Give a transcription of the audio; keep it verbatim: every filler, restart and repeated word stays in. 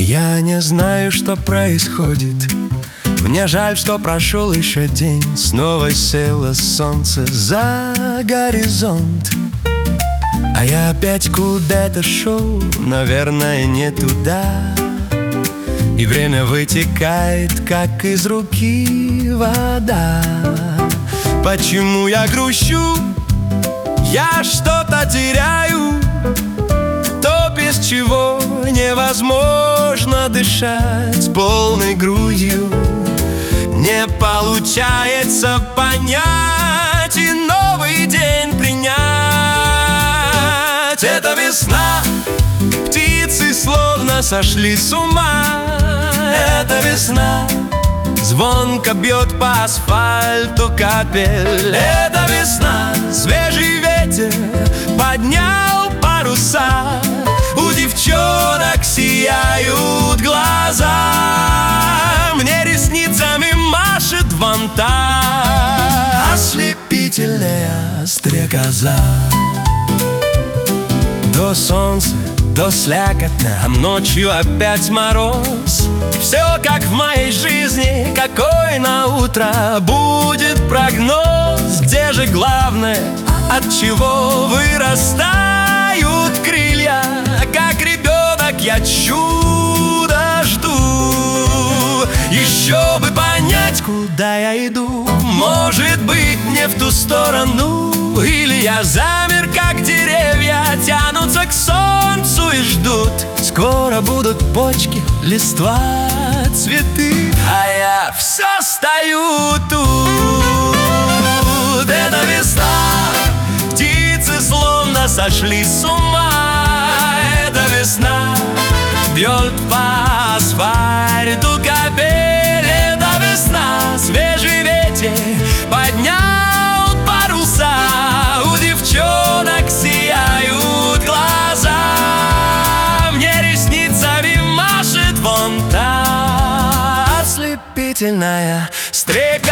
Я не знаю, что происходит. Мне жаль, что прошел еще день. Снова село солнце за горизонт, а я опять куда-то шел, наверное, не туда. И время вытекает, как из руки вода. Почему я грущу? Я что-то теряю, то, без чего невозможно дышать полной грудью. Не получается понять и новый день принять. Это весна, птицы словно сошли с ума. Это весна, звонко бьет по асфальту капель. Это весна, свежий ветер поднял паруса. У девчонок сияют глаза, мне ресницами машет ванта. Ослепительная стрекоза. То солнце, то слякотно, а ночью опять мороз. Все как в моей жизни, какой на утро будет прогноз? Где же главное, от чего вырастают крылья? Как ребенок я чудо жду. Еще бы понять, куда я иду. Может быть, не в ту сторону. Или я замер, как деревья тянутся к солнцу и ждут. Скоро будут почки, листва, цветы, а я все стою тут. Это весна, птицы словно сошли с ума. Это весна, бьет по асфальту капель. Это весна, свежий ветер поднял паруса. У девчонок сияют глаза, мне ресницами машет вон та ослепительная стрекоза.